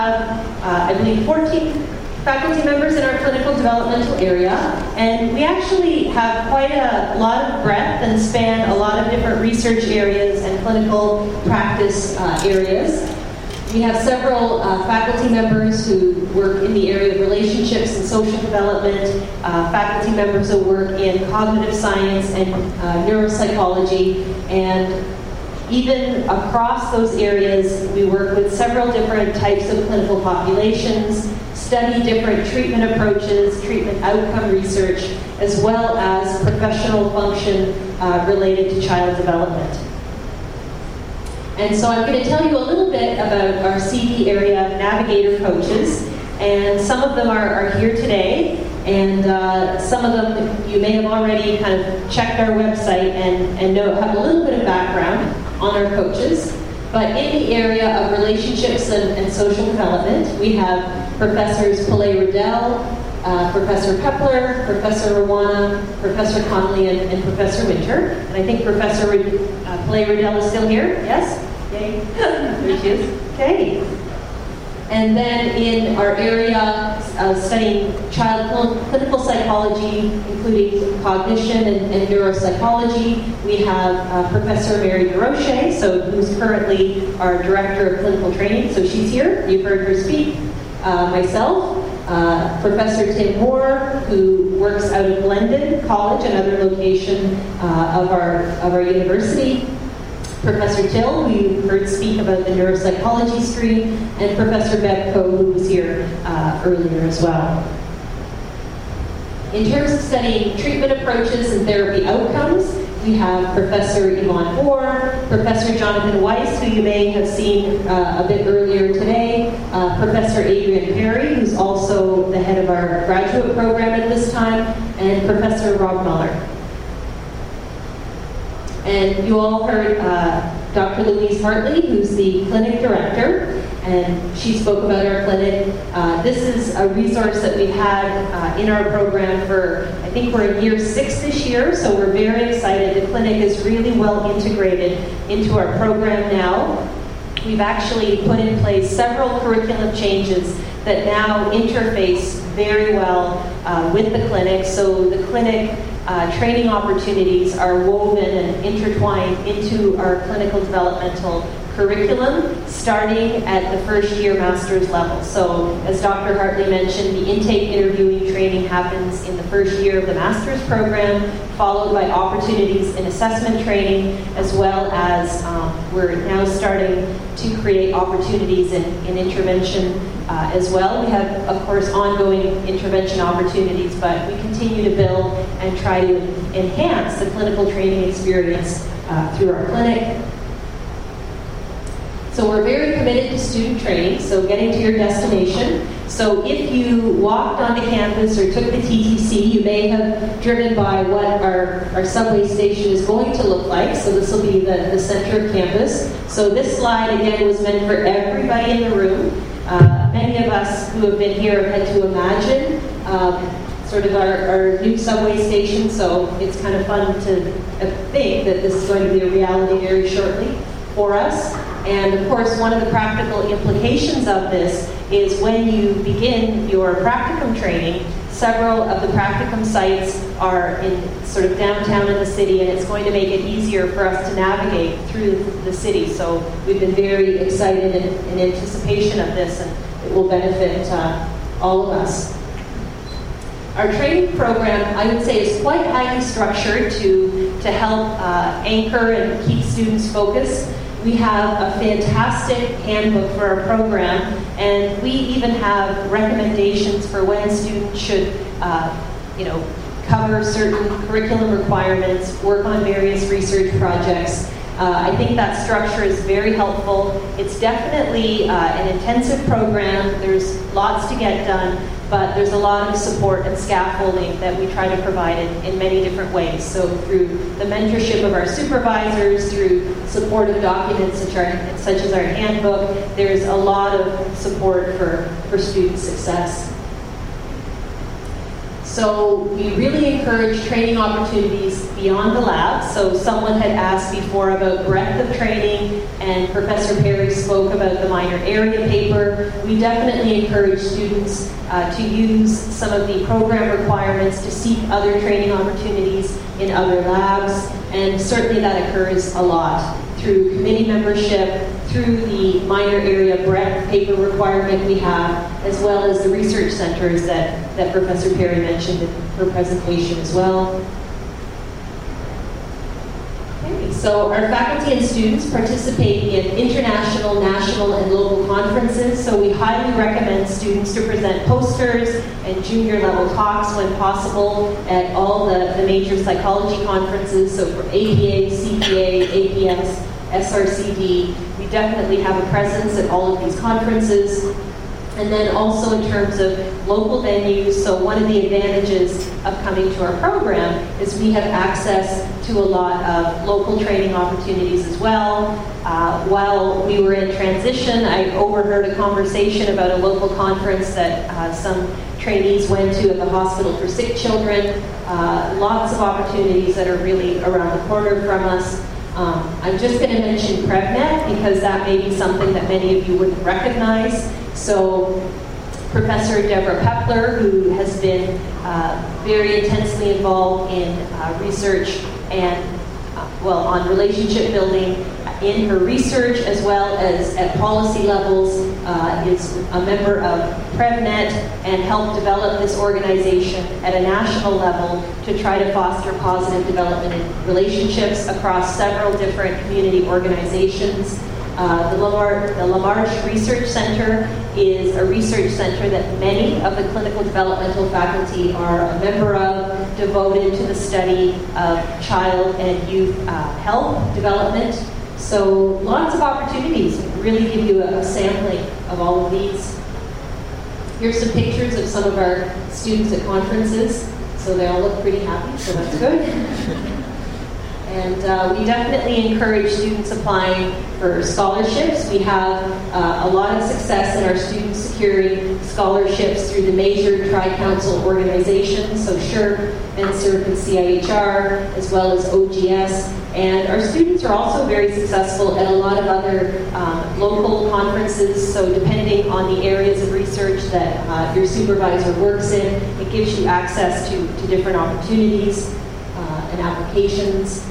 I believe 14 faculty members in our clinical developmental area, and we actually have quite a lot of breadth and span a lot of different research areas and clinical practice areas. We have several faculty members who work in the area of relationships and social development, faculty members who work in cognitive science and neuropsychology, and even across those areas, we work with several different types of clinical populations, study different treatment approaches, treatment outcome research, as well as professional function related to child development. And so I'm going to tell you a little bit about our CV area navigator coaches, and some of them are here today, and some of them you may have already kind of checked our website and have a little bit of background on our coaches. But in the area of relationships and social development, we have Professors Pillay Riddell, Professor Kepler, Professor Rawana, Professor Connolly, and Professor Winter. And I think Professor Pillay Riddell is still here. Yes? Yay. There she is. Okay. And then in our area studying child clinical psychology, including cognition and neuropsychology, we have Professor Mary DeRoche, who's currently our Director of Clinical Training. So she's here. You've heard her speak. Myself, Professor Tim Moore, who works out of Glendon College, another location of our university. Professor Till, who you heard speak about the neuropsychology stream, and Professor Bev Coe, who was here earlier as well. In terms of studying treatment approaches and therapy outcomes, we have Professor Yvonne Bohr, Professor Jonathan Weiss, who you may have seen a bit earlier today, Professor Adrian Perry, who's also the head of our graduate program at this time, and Professor Rob Muller. And you all heard Dr. Louise Hartley, who's the clinic director, and she spoke about our clinic. This is a resource that we've had in our program for, I think we're in year 6 this year, so we're very excited. The clinic is really well integrated into our program now. We've actually put in place several curriculum changes that now interface very well with the clinic. So the clinic training opportunities are woven and intertwined into our clinical developmental curriculum, starting at the first year master's level. So as Dr. Hartley mentioned, the intake interviewing training happens in the first year of the master's program, followed by opportunities in assessment training, as well as we're now starting to create opportunities in intervention as well. We have, of course, ongoing intervention opportunities, but we continue to build and try to enhance the clinical training experience through our clinic. So we're very committed to student training, so getting to your destination. So if you walked onto campus or took the TTC, you may have driven by what our subway station is going to look like. So this will be the center of campus. So this slide, again, was meant for everybody in the room. Many of us who have been here have had to imagine sort of our new subway station, so it's kind of fun to think that this is going to be a reality very shortly for us. And of course, one of the practical implications of this is when you begin your practicum training, several of the practicum sites are in sort of downtown in the city, and it's going to make it easier for us to navigate through the city. So we've been very excited in anticipation of this, and it will benefit all of us. Our training program, I would say, is quite highly structured to help anchor and keep students focused. We have a fantastic handbook for our program, and we even have recommendations for when students should, cover certain curriculum requirements, work on various research projects. I think that structure is very helpful. It's definitely an intensive program. There's lots to get done, but there's a lot of support and scaffolding that we try to provide in many different ways. So through the mentorship of our supervisors, through supportive documents such as our handbook, there's a lot of support for student success. So we really encourage training opportunities beyond the lab. So someone had asked before about breadth of training, and Professor Perry spoke about the minor area paper. We definitely encourage students to use some of the program requirements to seek other training opportunities in other labs, and certainly that occurs a lot through committee membership, through the minor area breadth paper requirement we have, as well as the research centers that Professor Perry mentioned in her presentation as well. Okay, so our faculty and students participate in international, national, and local conferences, so we highly recommend students to present posters and junior level talks when possible at all the major psychology conferences, so for APA, CPA, APS, SRCD. We definitely have a presence at all of these conferences. And then also in terms of local venues, so one of the advantages of coming to our program is we have access to a lot of local training opportunities as well. While we were in transition, I overheard a conversation about a local conference that some trainees went to at the Hospital for Sick Children. Lots of opportunities that are really around the corner from us. I'm just going to mention PrevNet because that may be something that many of you wouldn't recognize. So Professor Deborah Pepler, who has been very intensely involved in research and, on relationship building in her research as well as at policy levels, is a member of PrevNet and helped develop this organization at a national level to try to foster positive development in relationships across several different community organizations. The LaMarche Research Center is a research center that many of the clinical developmental faculty are a member of, devoted to the study of child and youth health development. So lots of opportunities, really give you a sampling of all of these. Here's some pictures of some of our students at conferences. So they all look pretty happy, so that's good. And we definitely encourage students applying for scholarships. We have a lot of success in our students securing scholarships through the major tri-council organizations, so SHRP, NSERC, and CIHR, as well as OGS. And our students are also very successful at a lot of other local conferences, so depending on the areas of research that your supervisor works in, it gives you access to different opportunities and applications.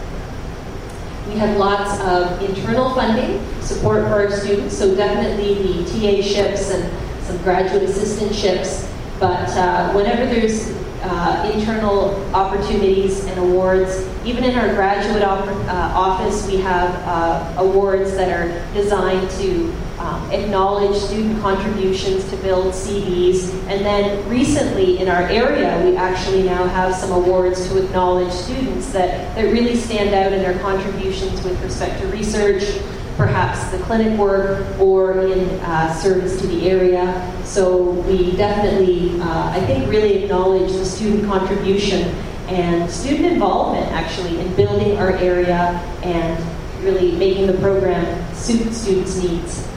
We have lots of internal funding support for our students, so definitely the TA-ships and some graduate assistantships. But whenever there's internal opportunities and awards, even in our graduate office, we have awards that are designed to acknowledge student contributions to build CVs. And then recently in our area, we actually now have some awards to acknowledge students that really stand out in their contributions with respect to research, perhaps the clinic work, or in service to the area. So we definitely, I think, really acknowledge the student contribution and student involvement, actually, in building our area and really making the program suit students' needs.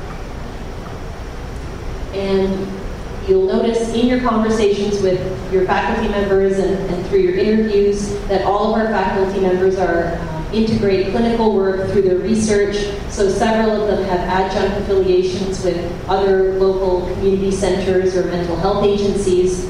And you'll notice in your conversations with your faculty members and through your interviews that all of our faculty members are integrate clinical work through their research. So several of them have adjunct affiliations with other local community centers or mental health agencies.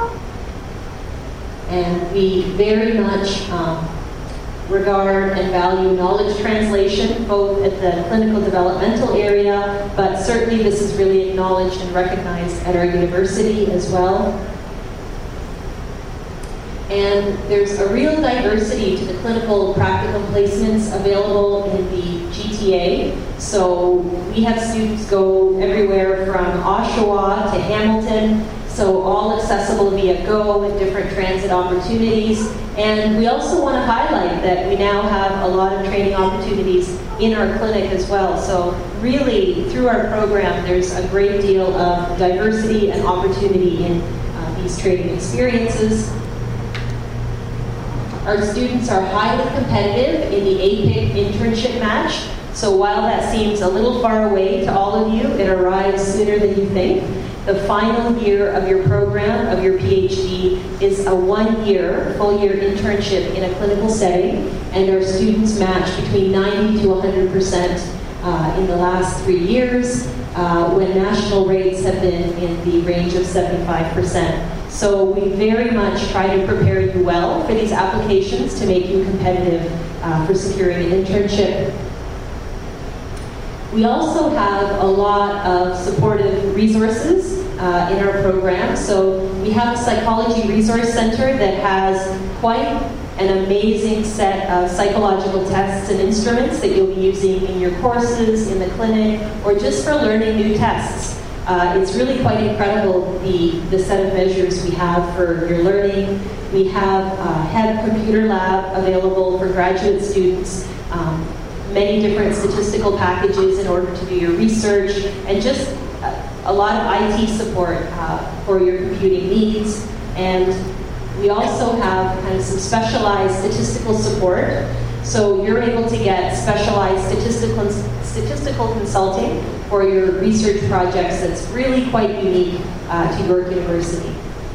And we very much regard and value knowledge translation, both at the clinical developmental area, but certainly this is really acknowledged and recognized at our university as well. And there's a real diversity to the clinical practicum placements available in the GTA. So we have students go everywhere from Oshawa to Hamilton, so all accessible via GO with different transit opportunities. And we also want to highlight that we now have a lot of training opportunities in our clinic as well. So really, through our program, there's a great deal of diversity and opportunity in these training experiences. Our students are highly competitive in the APIC internship match. So while that seems a little far away to all of you, it arrives sooner than you think. The final year of your program, of your PhD, is a 1-year, full-year internship in a clinical setting, and our students match between 90 to 100% in the last 3 years, when national rates have been in the range of 75%. So we very much try to prepare you well for these applications to make you competitive for securing an internship. We also have a lot of supportive resources in our program. So we have a psychology resource center that has quite an amazing set of psychological tests and instruments that you'll be using in your courses, in the clinic, or just for learning new tests. It's really quite incredible, the set of measures we have for your learning. We have a HEB computer lab available for graduate students, many different statistical packages in order to do your research, and just a lot of IT support for your computing needs. And we also have kind of some specialized statistical support. So you're able to get specialized statistical consulting for your research projects that's really quite unique to York University.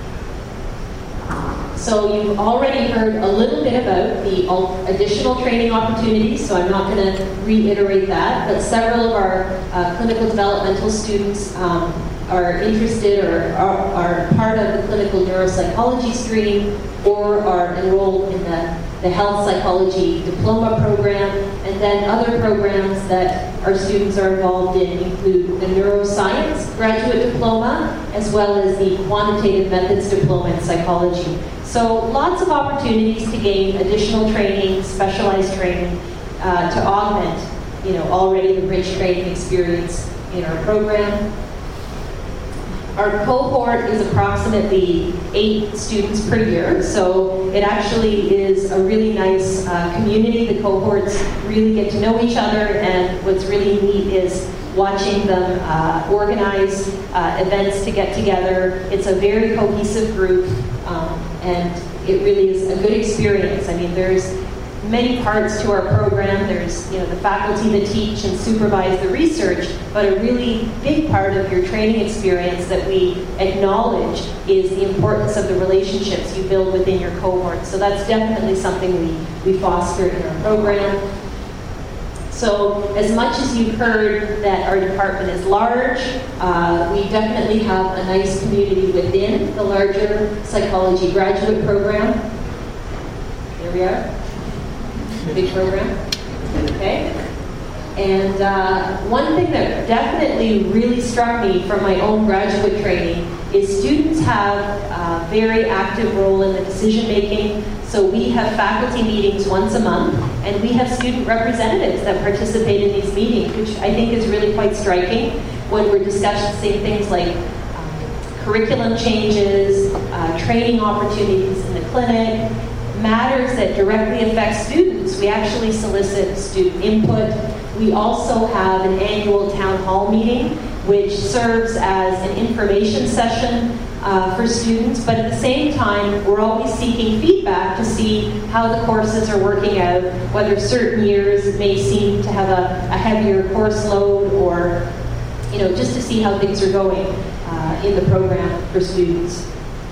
So you've already heard a little bit about the additional training opportunities, so I'm not going to reiterate that, but several of our clinical developmental students are interested or are part of the clinical neuropsychology stream or are enrolled in the health psychology diploma program, and then other programs that our students are involved in include the neuroscience graduate diploma as well as the quantitative methods diploma in psychology. So lots of opportunities to gain additional training, specialized training, to augment, already the rich training experience in our program. Our cohort is approximately 8 students per year, so it actually is a really nice community. The cohorts really get to know each other, and what's really neat is watching them organize events to get together. It's a very cohesive group, and it really is a good experience. I mean, there's many parts to our program. There's, the faculty that teach and supervise the research, but a really big part of your training experience that we acknowledge is the importance of the relationships you build within your cohort. So that's definitely something we foster in our program. So as much as you've heard that our department is large, we definitely have a nice community within the larger psychology graduate program. There we are. Big program. Okay. And one thing that definitely really struck me from my own graduate training is students have a very active role in the decision making. So we have faculty meetings once a month, and we have student representatives that participate in these meetings, which I think is really quite striking when we're discussing things like curriculum changes, training opportunities in the clinic, matters that directly affect students. We actually solicit student input. We also have an annual town hall meeting, which serves as an information session for students, but at the same time, we're always seeking feedback to see how the courses are working out, whether certain years may seem to have a heavier course load, or just to see how things are going in the program for students.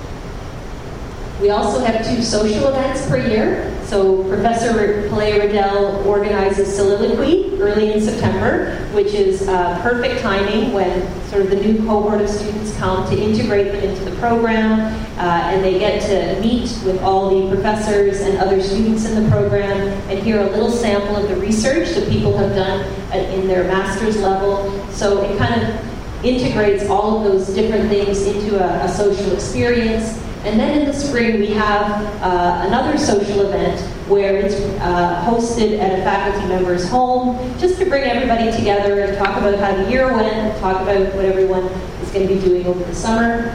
We also have 2 social events per year. So Professor Pillay-Riddell organizes Soliloquy early in September, which is perfect timing when sort of the new cohort of students come to integrate them into the program, and they get to meet with all the professors and other students in the program and hear a little sample of the research that people have done in their master's level. So it kind of integrates all of those different things into a social experience. And then in the spring, we have another social event where it's hosted at a faculty member's home, just to bring everybody together and talk about how the year went, talk about what everyone is going to be doing over the summer.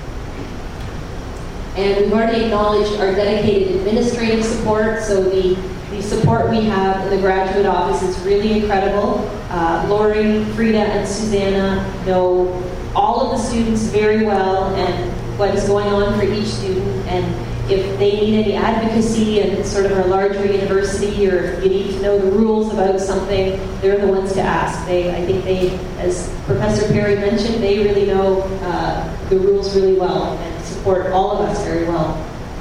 And we've already acknowledged our dedicated administrative support, so the support we have in the graduate office is really incredible. Lori, Frida, and Susanna know all of the students very well and what is going on for each student, and if they need any advocacy and sort of a larger university, or if you need to know the rules about something, they're the ones to ask. I think they, as Professor Perry mentioned, they really know the rules really well and support all of us very well.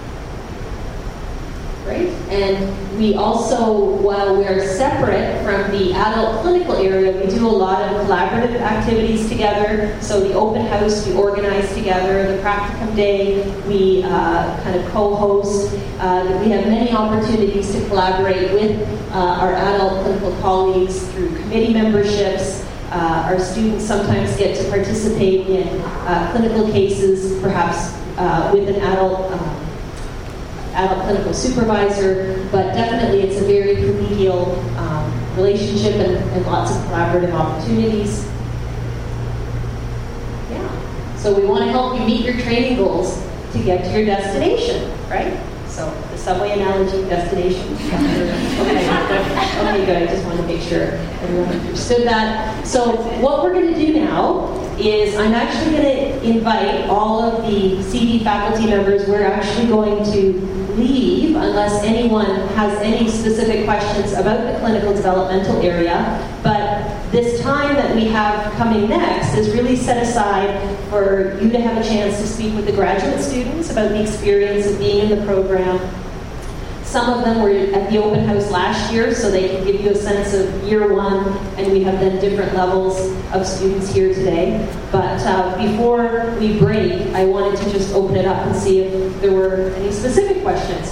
Right? And we also, while we're separate from the adult clinical area, we do a lot of collaborative activities together. So the open house we organize together, the practicum day we kind of co-host. We have many opportunities to collaborate with our adult clinical colleagues through committee memberships. Our students sometimes get to participate in clinical cases, perhaps with an adult clinical supervisor, but definitely it's a very collegial relationship and lots of collaborative opportunities. Yeah. So we want to help you meet your training goals to get to your destination, right? So the subway analogy, destination. Okay, good. I just wanted to make sure everyone understood that. So what we're going to do now is I'm actually going to invite all of the CD faculty members. We're actually going to leave unless anyone has any specific questions about the clinical developmental area. But this time that we have coming next is really set aside for you to have a chance to speak with the graduate students about the experience of being in the program. Some of them were at the open house last year, so they can give you a sense of year one, and we have then different levels of students here today. But before we break, I wanted to just open it up and see if there were any specific questions.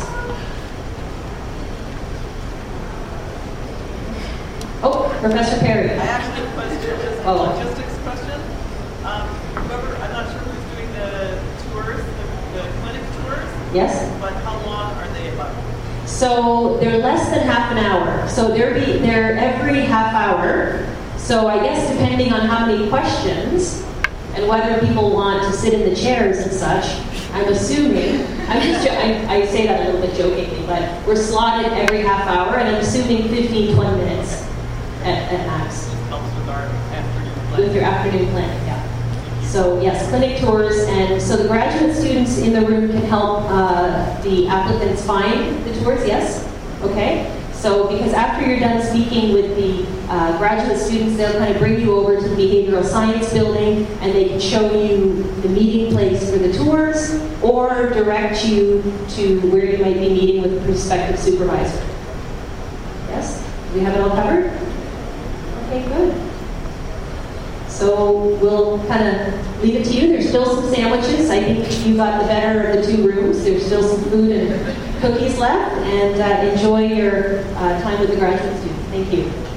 Oh, Professor Perry. I actually have a question, just a logistics question. I'm not sure who's doing the tours, the clinic tours. Yes. But how long are they about? So they're less than half an hour. So they're every half hour. So I guess depending on how many questions and whether people want to sit in the chairs and such, I'm assuming, I say that a little bit jokingly, but we're slotted every half hour, and I'm assuming 15, 20 minutes at max. This helps with our afternoon plan. With your afternoon planning, yeah. So yes, clinic tours, and so the graduate students in the room can help the applicants find the tours, yes? Okay. So because after you're done speaking with the graduate students, they'll kind of bring you over to the behavioral science building, and they can show you the meeting place for the tours or direct you to where you might be meeting with a prospective supervisor. Yes? We have it all covered? Okay, good. So we'll kind of leave it to you. There's still some sandwiches. I think you got the better of the two rooms. There's still some food and cookies left, and enjoy your time with the graduate students. Thank you.